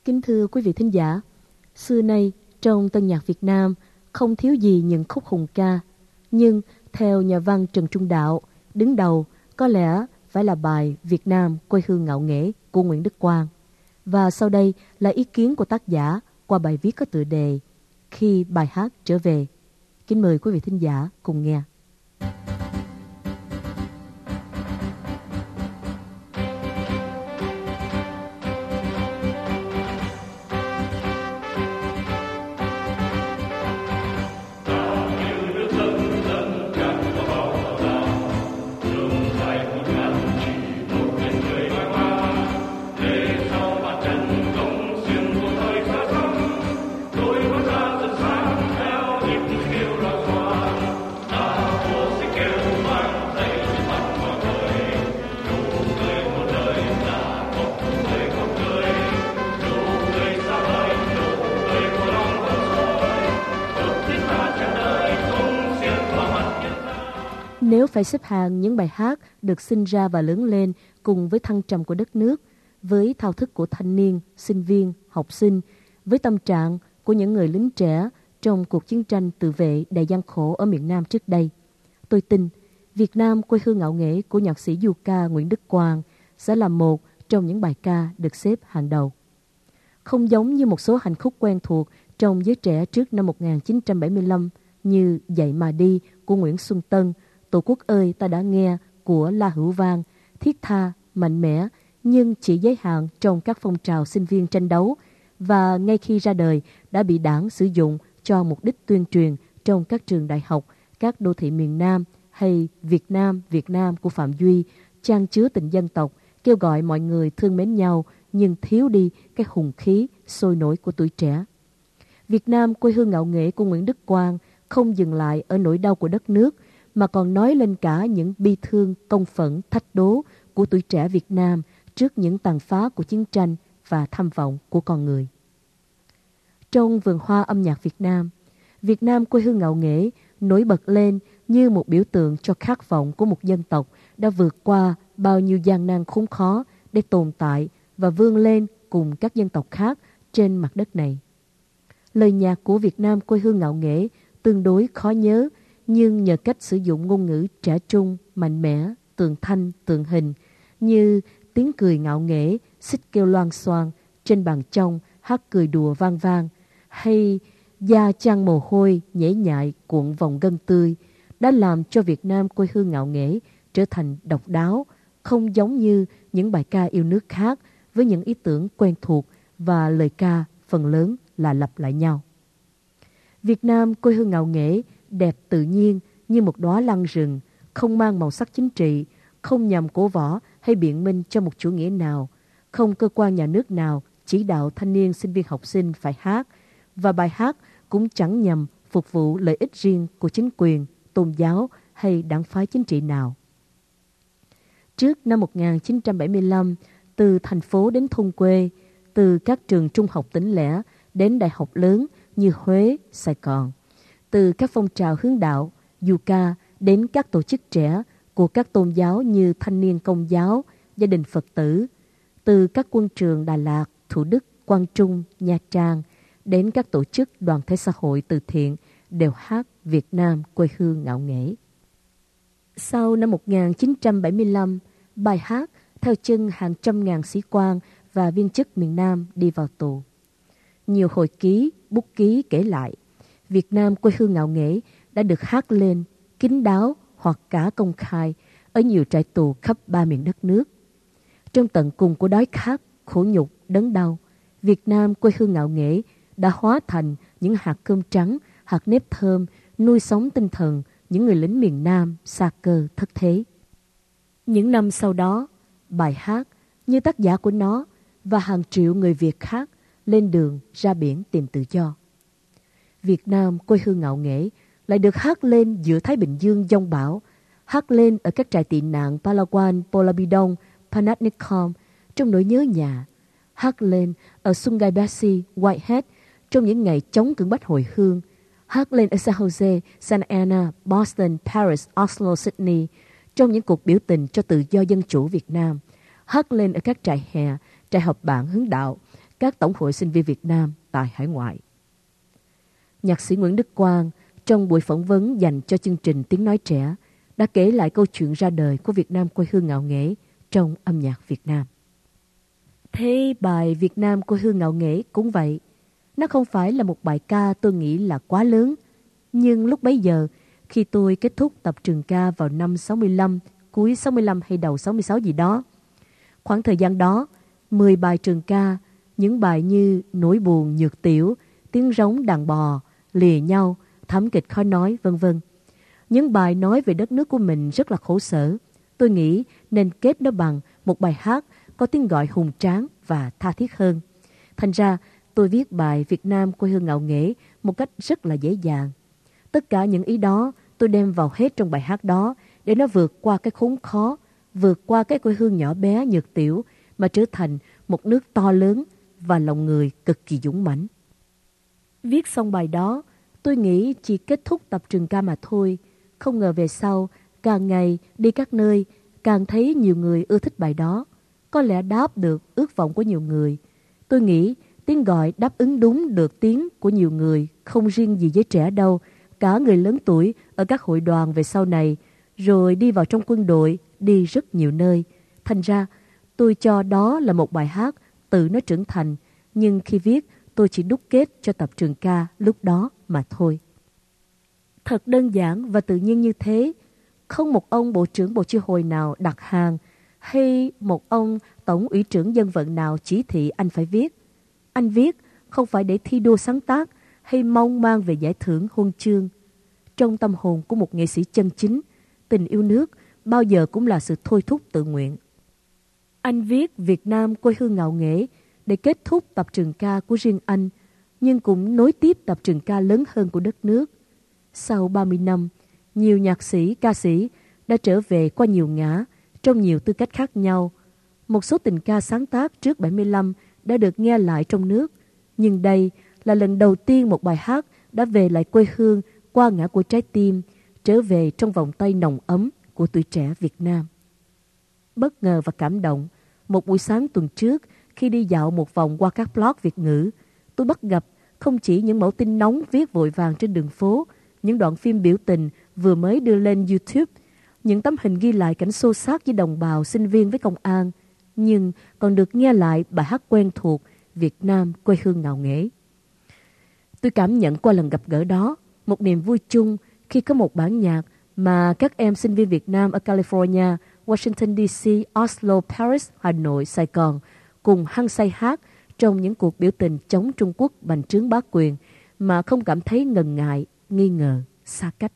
Kính thưa quý vị thính giả, xưa nay trong tân nhạc Việt Nam không thiếu gì những khúc hùng ca. Nhưng theo nhà văn Trần Trung Đạo, đứng đầu có lẽ phải là bài Việt Nam quê hương ngạo nghễ của Nguyễn Đức Quang. Và sau đây là ý kiến của tác giả qua bài viết có tựa đề Khi bài hát trở về. Kính mời quý vị thính giả cùng nghe. Nếu phải xếp hàng những bài hát được sinh ra và lớn lên cùng với thăng trầm của đất nước, với thao thức của thanh niên, sinh viên, học sinh, với tâm trạng của những người lính trẻ trong cuộc chiến tranh tự vệ đầy gian khổ ở miền Nam trước đây, tôi tin Việt Nam quê hương ngạo nghễ của nhạc sĩ du ca Nguyễn Đức Quang sẽ là một trong những bài ca được xếp hàng đầu. Không giống như một số hành khúc quen thuộc trong giới trẻ trước năm 1975 như Dậy Mà Đi của Nguyễn Xuân Tân, Tổ quốc ơi ta đã nghe của La Hữu Vang, thiết tha, mạnh mẽ nhưng chỉ giới hạn trong các phong trào sinh viên tranh đấu và ngay khi ra đời đã bị đảng sử dụng cho mục đích tuyên truyền trong các trường đại học, các đô thị miền Nam hay Việt Nam của Phạm Duy, chan chứa tình dân tộc, kêu gọi mọi người thương mến nhau nhưng thiếu đi cái hùng khí sôi nổi của tuổi trẻ. Việt Nam quê hương ngạo nghễ của Nguyễn Đức Quang không dừng lại ở nỗi đau của đất nước mà còn nói lên cả những bi thương, công phẫn, thách đố của tuổi trẻ Việt Nam trước những tàn phá của chiến tranh và tham vọng của con người. Trong vườn hoa âm nhạc Việt Nam quê hương ngạo nghễ nổi bật lên như một biểu tượng cho khát vọng của một dân tộc đã vượt qua bao nhiêu gian nan khốn khó để tồn tại và vươn lên cùng các dân tộc khác trên mặt đất này. Lời nhạc của Việt Nam quê hương ngạo nghễ tương đối khó nhớ, nhưng nhờ cách sử dụng ngôn ngữ trẻ trung, mạnh mẽ, tường thanh, tường hình, như tiếng cười ngạo nghễ, xích kêu loang xoang, trên bàn trong hát cười đùa vang vang, hay da chăn mồ hôi, nhễ nhại cuộn vòng gân tươi, đã làm cho Việt Nam quê hương ngạo nghễ trở thành độc đáo, không giống như những bài ca yêu nước khác với những ý tưởng quen thuộc và lời ca phần lớn là lặp lại nhau. Việt Nam quê hương ngạo nghễ đẹp tự nhiên như một đóa lăng rừng, không mang màu sắc chính trị, không nhằm cổ võ hay biện minh cho một chủ nghĩa nào, không cơ quan nhà nước nào chỉ đạo thanh niên sinh viên học sinh phải hát, và bài hát cũng chẳng nhằm phục vụ lợi ích riêng của chính quyền, tôn giáo hay đảng phái chính trị nào. Trước năm 1975, từ thành phố đến thôn quê, từ các trường trung học tỉnh lẻ đến đại học lớn như Huế, Sài Gòn, từ các phong trào hướng đạo, du ca đến các tổ chức trẻ của các tôn giáo như Thanh niên Công giáo, Gia đình Phật tử, từ các quân trường Đà Lạt, Thủ Đức, Quang Trung, Nha Trang đến các tổ chức đoàn thể xã hội từ thiện đều hát Việt Nam quê hương ngạo nghễ. Sau năm 1975, bài hát theo chân hàng trăm ngàn sĩ quan và viên chức miền Nam đi vào tù. Nhiều hồi ký, bút ký kể lại, Việt Nam quê hương ngạo nghễ đã được hát lên kín đáo hoặc cả công khai ở nhiều trại tù khắp ba miền đất nước. Trong tận cùng của đói khát, khổ nhục, đớn đau, Việt Nam quê hương ngạo nghễ đã hóa thành những hạt cơm trắng, hạt nếp thơm, nuôi sống tinh thần những người lính miền Nam xa cơ thất thế. Những năm sau đó, bài hát như tác giả của nó và hàng triệu người Việt khác lên đường ra biển tìm tự do. Việt Nam quê hương ngạo nghễ lại được hát lên giữa Thái Bình Dương giông bão, hát lên ở các trại tị nạn Palawan, Polabidong, Panatnikom trong nỗi nhớ nhà, hát lên ở Sungai Basi, Whitehead trong những ngày chống cưỡng bách hồi hương, hát lên ở San Jose, Santa Ana, Boston, Paris, Oslo, Sydney trong những cuộc biểu tình cho tự do dân chủ Việt Nam, hát lên ở các trại hè, trại họp bản hướng đạo, các tổng hội sinh viên Việt Nam tại hải ngoại. Nhạc sĩ Nguyễn Đức Quang trong buổi phỏng vấn dành cho chương trình Tiếng Nói Trẻ đã kể lại câu chuyện ra đời của Việt Nam quê hương ngạo nghễ trong âm nhạc Việt Nam. Thế bài Việt Nam quê hương ngạo nghễ cũng vậy. Nó không phải là một bài ca tôi nghĩ là quá lớn. Nhưng lúc bấy giờ, khi tôi kết thúc tập trường ca vào năm 65, cuối 65 hay đầu 66 gì đó, khoảng thời gian đó, 10 bài trường ca, những bài như Nỗi buồn nhược tiểu, Tiếng rống đàn bò, Lìa nhau, Thảm kịch khó nói, vân vân. Những bài nói về đất nước của mình rất là khổ sở. Tôi nghĩ nên kết nó bằng một bài hát có tiếng gọi hùng tráng và tha thiết hơn. Thành ra, tôi viết bài Việt Nam quê hương ngạo nghễ một cách rất là dễ dàng. Tất cả những ý đó tôi đem vào hết trong bài hát đó để nó vượt qua cái khốn khó, vượt qua cái quê hương nhỏ bé nhược tiểu mà trở thành một nước to lớn và lòng người cực kỳ dũng mãnh. Viết xong bài đó, tôi nghĩ chỉ kết thúc tập trường ca mà thôi. Không ngờ về sau, càng ngày đi các nơi, càng thấy nhiều người ưa thích bài đó. Có lẽ đáp được ước vọng của nhiều người. Tôi nghĩ tiếng gọi đáp ứng đúng được tiếng của nhiều người, không riêng gì giới trẻ đâu, cả người lớn tuổi ở các hội đoàn về sau này, rồi đi vào trong quân đội, đi rất nhiều nơi. Thành ra, tôi cho đó là một bài hát tự nó trưởng thành, nhưng khi viết, tôi chỉ đúc kết cho tập trường ca lúc đó mà thôi. Thật đơn giản và tự nhiên như thế. Không một ông bộ trưởng bộ chi hội nào đặt hàng hay một ông tổng ủy trưởng dân vận nào chỉ thị anh phải viết. Anh viết không phải để thi đua sáng tác hay mong mang về giải thưởng huân chương. Trong tâm hồn của một nghệ sĩ chân chính, tình yêu nước bao giờ cũng là sự thôi thúc tự nguyện. Anh viết Việt Nam quê hương ngạo nghễ để kết thúc tập trường ca của riêng anh, nhưng cũng nối tiếp tập trường ca lớn hơn của đất nước. Sau 30 năm, nhiều nhạc sĩ, ca sĩ đã trở về qua nhiều ngã, trong nhiều tư cách khác nhau. Một số tình ca sáng tác trước 75 đã được nghe lại trong nước, nhưng đây là lần đầu tiên một bài hát đã về lại quê hương qua ngã của trái tim, trở về trong vòng tay nồng ấm của tuổi trẻ Việt Nam. Bất ngờ và cảm động, một buổi sáng tuần trước, khi đi dạo một vòng qua các blog Việt ngữ, tôi bắt gặp không chỉ những mẫu tin nóng viết vội vàng trên đường phố, những đoạn phim biểu tình vừa mới đưa lên YouTube, những tấm hình ghi lại cảnh xô xát với đồng bào sinh viên với công an, nhưng còn được nghe lại bài hát quen thuộc Việt Nam quê hương ngạo nghễ. Tôi cảm nhận qua lần gặp gỡ đó một niềm vui chung khi có một bản nhạc mà các em sinh viên Việt Nam ở California, Washington DC, Oslo, Paris, Hà Nội, Sài Gòn cùng hăng say hát trong những cuộc biểu tình chống Trung Quốc bành trướng bá quyền mà không cảm thấy ngần ngại, nghi ngờ, xa cách.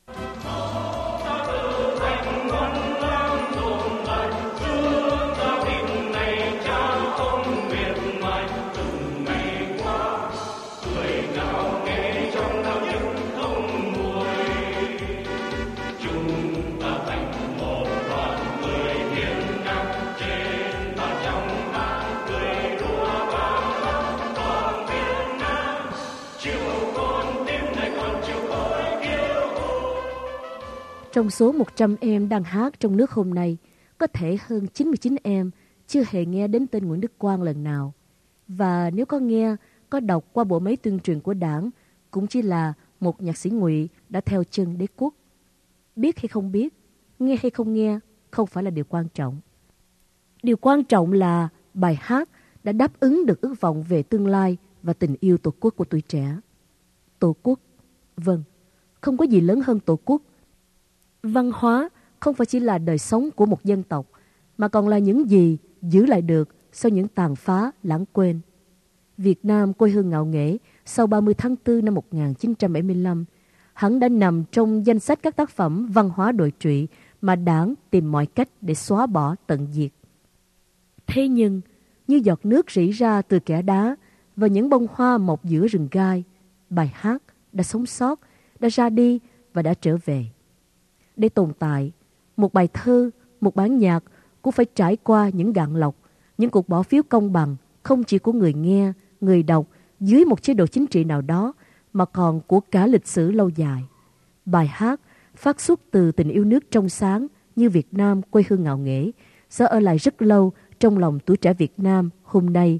Trong số 100 em đang hát trong nước hôm nay, có thể hơn 99 em chưa hề nghe đến tên Nguyễn Đức Quang lần nào. Và nếu có nghe, có đọc qua bộ máy tuyên truyền của Đảng, cũng chỉ là một nhạc sĩ ngụy đã theo chân đế quốc. Biết hay không biết, nghe hay không nghe, không phải là điều quan trọng. Điều quan trọng là bài hát đã đáp ứng được ước vọng về tương lai và tình yêu Tổ quốc của tuổi trẻ. Tổ quốc, vâng, không có gì lớn hơn Tổ quốc. Văn hóa không phải chỉ là đời sống của một dân tộc, mà còn là những gì giữ lại được sau những tàn phá lãng quên. Việt Nam quê hương ngạo nghễ sau 30 tháng 4 năm 1975 hẳn đã nằm trong danh sách các tác phẩm văn hóa đồi trụy mà Đảng tìm mọi cách để xóa bỏ tận diệt. Thế nhưng, như giọt nước rỉ ra từ kẽ đá và những bông hoa mọc giữa rừng gai, bài hát đã sống sót, đã ra đi và đã trở về. Để tồn tại, một bài thơ, một bản nhạc cũng phải trải qua những gạn lọc, những cuộc bỏ phiếu công bằng, không chỉ của người nghe, người đọc dưới một chế độ chính trị nào đó, mà còn của cả lịch sử lâu dài. Bài hát phát xuất từ tình yêu nước trong sáng như Việt Nam quê hương ngạo nghễ sẽ ở lại rất lâu trong lòng tuổi trẻ Việt Nam hôm nay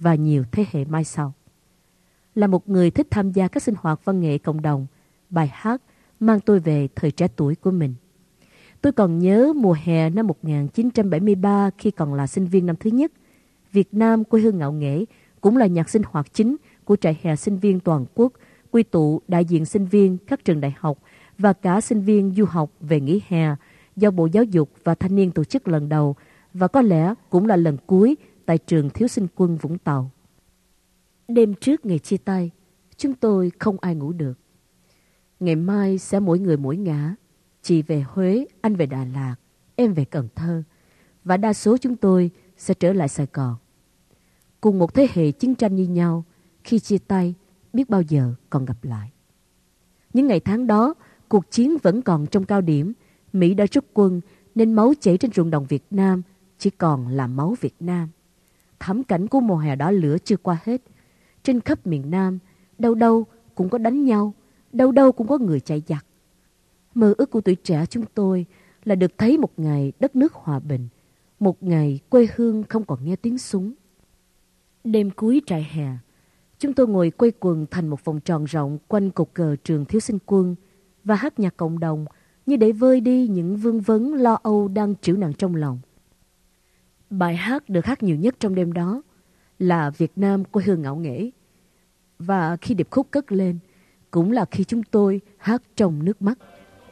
và nhiều thế hệ mai sau. Là một người thích tham gia các sinh hoạt văn nghệ cộng đồng, bài hát mang tôi về thời trẻ tuổi của mình. Tôi còn nhớ mùa hè năm 1973 khi còn là sinh viên năm thứ nhất. Việt Nam quê hương ngạo nghễ cũng là nhạc sinh hoạt chính của trại hè sinh viên toàn quốc, quy tụ đại diện sinh viên các trường đại học và cả sinh viên du học về nghỉ hè do Bộ Giáo dục và Thanh niên tổ chức lần đầu và có lẽ cũng là lần cuối tại trường Thiếu sinh quân Vũng Tàu. Đêm trước ngày chia tay, chúng tôi không ai ngủ được. Ngày mai sẽ mỗi người mỗi ngả. Chị về Huế, anh về Đà Lạt, em về Cần Thơ. Và đa số chúng tôi sẽ trở lại Sài Gòn. Cùng một thế hệ chiến tranh như nhau, khi chia tay, biết bao giờ còn gặp lại. Những ngày tháng đó, cuộc chiến vẫn còn trong cao điểm. Mỹ đã rút quân nên máu chảy trên ruộng đồng Việt Nam chỉ còn là máu Việt Nam. Thảm cảnh của mùa hè đỏ lửa chưa qua hết. Trên khắp miền Nam, đâu đâu cũng có đánh nhau, đâu đâu cũng có người chạy giặc. Mơ ước của tuổi trẻ chúng tôi là được thấy một ngày đất nước hòa bình, một ngày quê hương không còn nghe tiếng súng. Đêm cuối trại hè, chúng tôi ngồi quây quần thành một vòng tròn rộng quanh cột cờ trường Thiếu sinh quân và hát nhạc cộng đồng như để vơi đi những vương vấn lo âu đang trĩu nặng trong lòng. Bài hát được hát nhiều nhất trong đêm đó là Việt Nam quê hương ngạo nghễ. Và khi điệp khúc cất lên, cũng là khi chúng tôi hát trong nước mắt.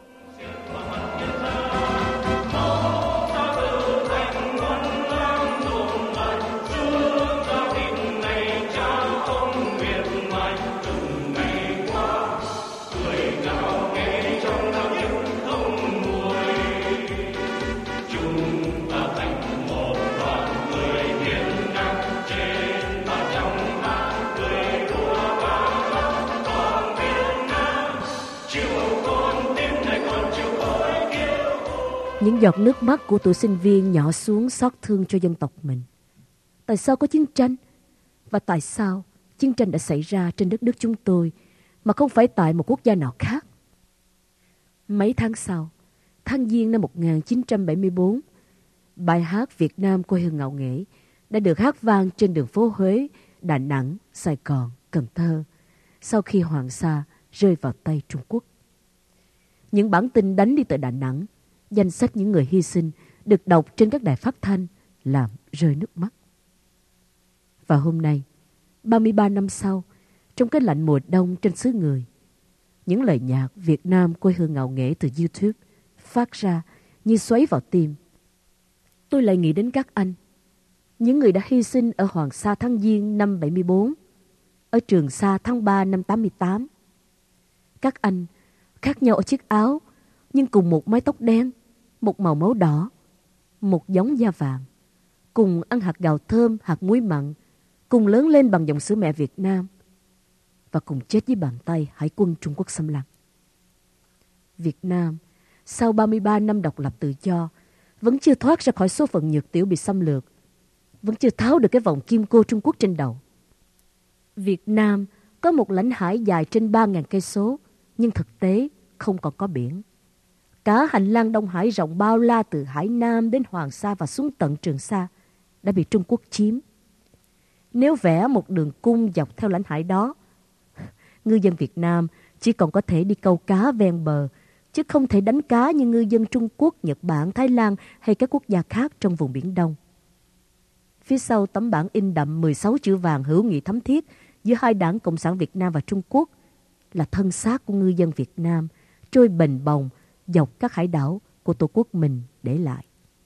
Những giọt nước mắt của tuổi sinh viên nhỏ xuống xót thương cho dân tộc mình. Tại sao có chiến tranh? Và tại sao chiến tranh đã xảy ra trên đất nước chúng tôi mà không phải tại một quốc gia nào khác? Mấy tháng sau, tháng Giêng năm 1974, bài hát Việt Nam quê hương ngạo nghễ đã được hát vang trên đường phố Huế, Đà Nẵng, Sài Gòn, Cần Thơ sau khi Hoàng Sa rơi vào tay Trung Quốc. Những bản tin đánh đi từ Đà Nẵng, danh sách những người hy sinh được đọc trên các đài phát thanh làm rơi nước mắt. Và hôm nay, 33 năm sau, trong cái lạnh mùa đông trên xứ người, những lời nhạc Việt Nam quê hương ngạo nghễ từ YouTube phát ra như xoáy vào tim. Tôi lại nghĩ đến các anh, những người đã hy sinh ở Hoàng Sa tháng Giêng năm 74, ở Trường Sa tháng 3 năm 88. Các anh khác nhau ở chiếc áo, nhưng cùng một mái tóc đen, một màu máu đỏ, một giống da vàng, cùng ăn hạt gạo thơm, hạt muối mặn, cùng lớn lên bằng dòng sữa mẹ Việt Nam và cùng chết dưới bàn tay Hải quân Trung Quốc xâm lăng. Việt Nam, sau 33 năm độc lập tự do, vẫn chưa thoát ra khỏi số phận nhược tiểu bị xâm lược, vẫn chưa tháo được cái vòng kim cô Trung Quốc trên đầu. Việt Nam có một lãnh hải dài trên 3.000 cây số, nhưng thực tế không còn có biển. Cả hành lang Đông Hải rộng bao la từ Hải Nam đến Hoàng Sa và xuống tận Trường Sa đã bị Trung Quốc chiếm. Nếu vẽ một đường cung dọc theo lãnh hải đó, ngư dân Việt Nam chỉ còn có thể đi câu cá ven bờ, chứ không thể đánh cá như ngư dân Trung Quốc, Nhật Bản, Thái Lan hay các quốc gia khác trong vùng Biển Đông. Phía sau tấm bảng in đậm 16 chữ vàng hữu nghị thắm thiết giữa hai đảng Cộng sản Việt Nam và Trung Quốc là thân xác của ngư dân Việt Nam trôi bềnh bồng dọc các hải đảo của Tổ quốc mình để lại.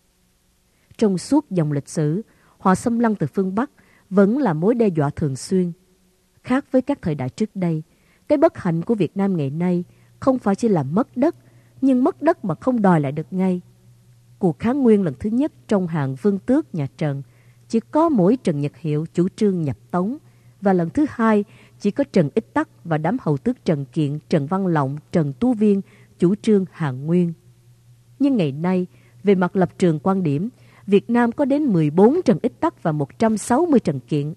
Trong suốt dòng lịch sử, họ xâm lăng từ phương Bắc vẫn là mối đe dọa thường xuyên. Khác với các thời đại trước đây, cái bất hạnh của Việt Nam ngày nay không phải chỉ là mất đất, nhưng mất đất mà không đòi lại được ngay. Cuộc kháng nguyên lần thứ nhất trong hàng vương tước nhà Trần chỉ có mỗi Trần Nhật Hiệu chủ trương nhập tống, và lần thứ hai chỉ có Trần Ích Tắc và đám hầu tước Trần Kiện, Trần Văn Lộng, Trần Tú Viên chủ trương hàng nguyên. Nhưng ngày nay, về mặt lập trường quan điểm, Việt Nam có đến 14 Trần Ích Tắc và 160 Trần Kiện.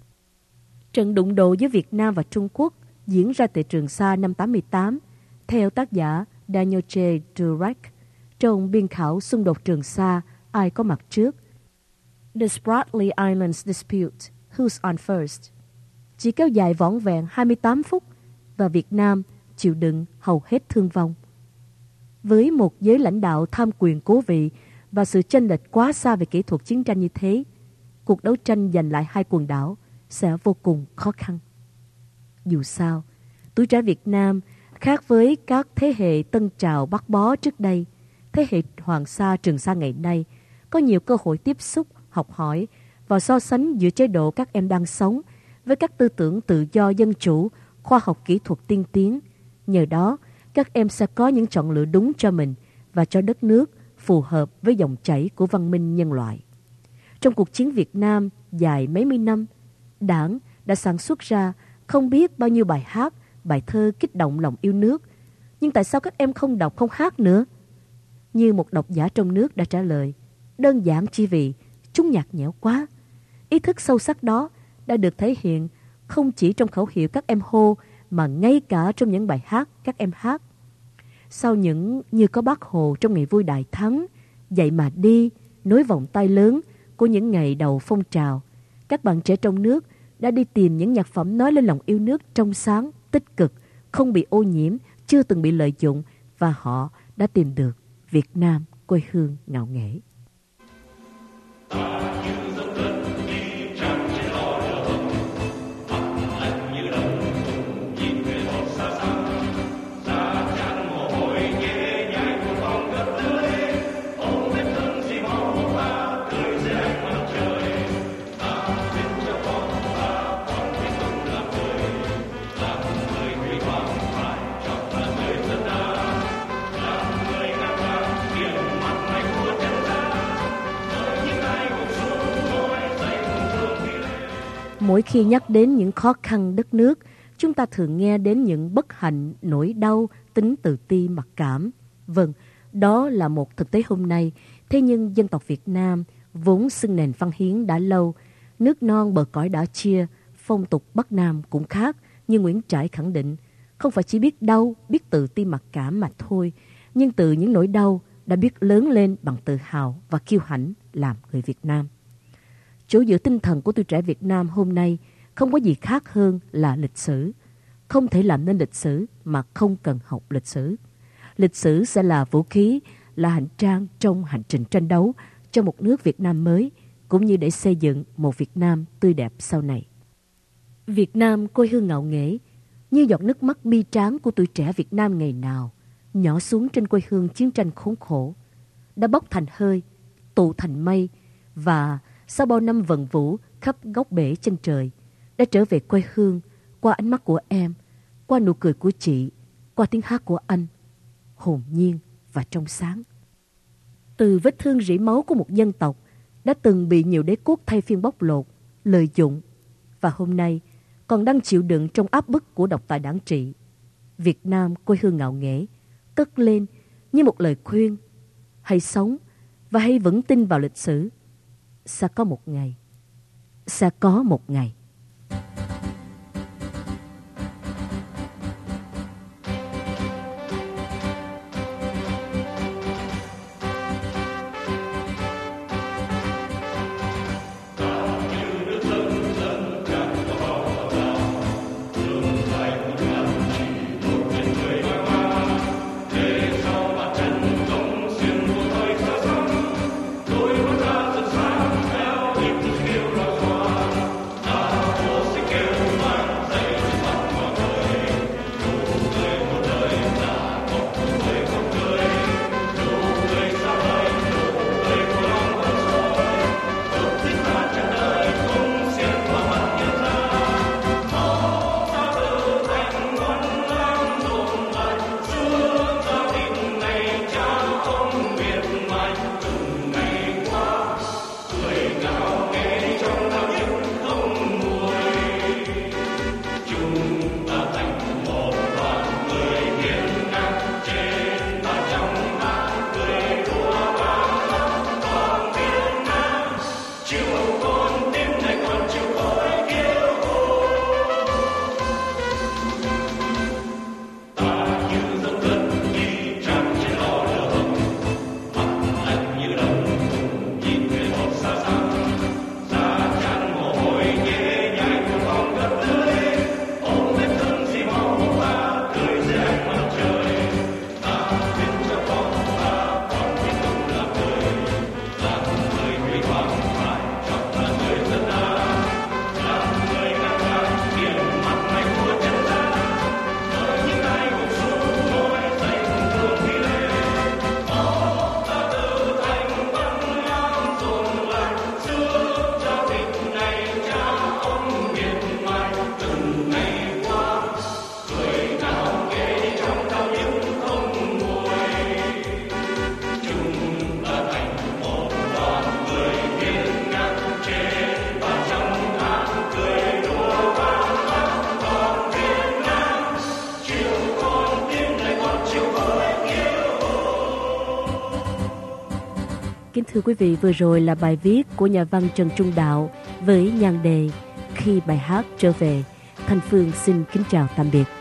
Trận đụng độ giữa Việt Nam và Trung Quốc diễn ra tại Trường Sa năm 88, theo tác giả Daniel J. Durack, trong biên khảo Xung đột Trường Sa, ai có mặt trước, The Spratly Islands Dispute, Who's on First, chỉ kéo dài vỏn vẹn 28 phút và Việt Nam chịu đựng hầu hết thương vong. Với một giới lãnh đạo tham quyền cố vị và sự chênh lệch quá xa về kỹ thuật chiến tranh như thế, cuộc đấu tranh giành lại hai quần đảo sẽ vô cùng khó khăn. Dù sao, tuổi trẻ Việt Nam khác với các thế hệ Tân Trào Bắc Bó trước đây, thế hệ Hoàng Sa Trường Sa ngày nay có nhiều cơ hội tiếp xúc, học hỏi và so sánh giữa chế độ các em đang sống với các tư tưởng tự do dân chủ, khoa học kỹ thuật tiên tiến. Nhờ đó, các em sẽ có những chọn lựa đúng cho mình và cho đất nước phù hợp với dòng chảy của văn minh nhân loại. Trong cuộc chiến Việt Nam dài mấy mươi năm, Đảng đã sản xuất ra không biết bao nhiêu bài hát, bài thơ kích động lòng yêu nước. Nhưng tại sao các em không đọc, không hát nữa? Như một độc giả trong nước đã trả lời, đơn giản chỉ vì chúng nhạt nhẽo quá. Ý thức sâu sắc đó đã được thể hiện không chỉ trong khẩu hiệu các em hô, mà ngay cả trong những bài hát các em hát. Sau những như có Bác Hồ trong ngày vui đại thắng, Dậy mà đi, nối vòng tay lớn của những ngày đầu phong trào, các bạn trẻ trong nước đã đi tìm những nhạc phẩm nói lên lòng yêu nước trong sáng, tích cực, không bị ô nhiễm, chưa từng bị lợi dụng, và họ đã tìm được Việt Nam quê hương ngạo nghễ. Mỗi khi nhắc đến những khó khăn đất nước, chúng ta thường nghe đến những bất hạnh, nỗi đau, tính tự ti, mặc cảm. Vâng, đó là một thực tế hôm nay. Thế nhưng dân tộc Việt Nam vốn xưng nền văn hiến đã lâu, nước non bờ cõi đã chia, phong tục Bắc Nam cũng khác. Như Nguyễn Trãi khẳng định, không phải chỉ biết đau, biết tự ti mặc cảm mà thôi, nhưng từ những nỗi đau đã biết lớn lên bằng tự hào và kiêu hãnh làm người Việt Nam. Chỗ dựa tinh thần của tuổi trẻ Việt Nam hôm nay không có gì khác hơn là lịch sử. Không thể làm nên lịch sử mà không cần học lịch sử. Lịch sử sẽ là vũ khí, là hành trang trong hành trình tranh đấu cho một nước Việt Nam mới, cũng như để xây dựng một Việt Nam tươi đẹp sau này. Việt Nam quê hương ngạo nghễ, như giọt nước mắt bi tráng của tuổi trẻ Việt Nam ngày nào, nhỏ xuống trên quê hương chiến tranh khốn khổ, đã bốc thành hơi, tụ thành mây, và sau bao năm vần vũ khắp góc bể chân trời, đã trở về quê hương qua ánh mắt của em, qua nụ cười của chị, qua tiếng hát của anh, hồn nhiên và trong sáng. Từ vết thương rỉ máu của một dân tộc đã từng bị nhiều đế quốc thay phiên bóc lột, lợi dụng, và hôm nay còn đang chịu đựng trong áp bức của độc tài đảng trị, Việt Nam quê hương ngạo nghễ cất lên như một lời khuyên: hãy sống và hãy vững tin vào lịch sử. Sẽ có một ngày, sẽ có một ngày. kính thưa quý vị, vừa rồi là bài viết của nhà văn Trần Trung Đạo với nhan đề Khi bài hát trở về. Thanh Phương xin kính chào tạm biệt.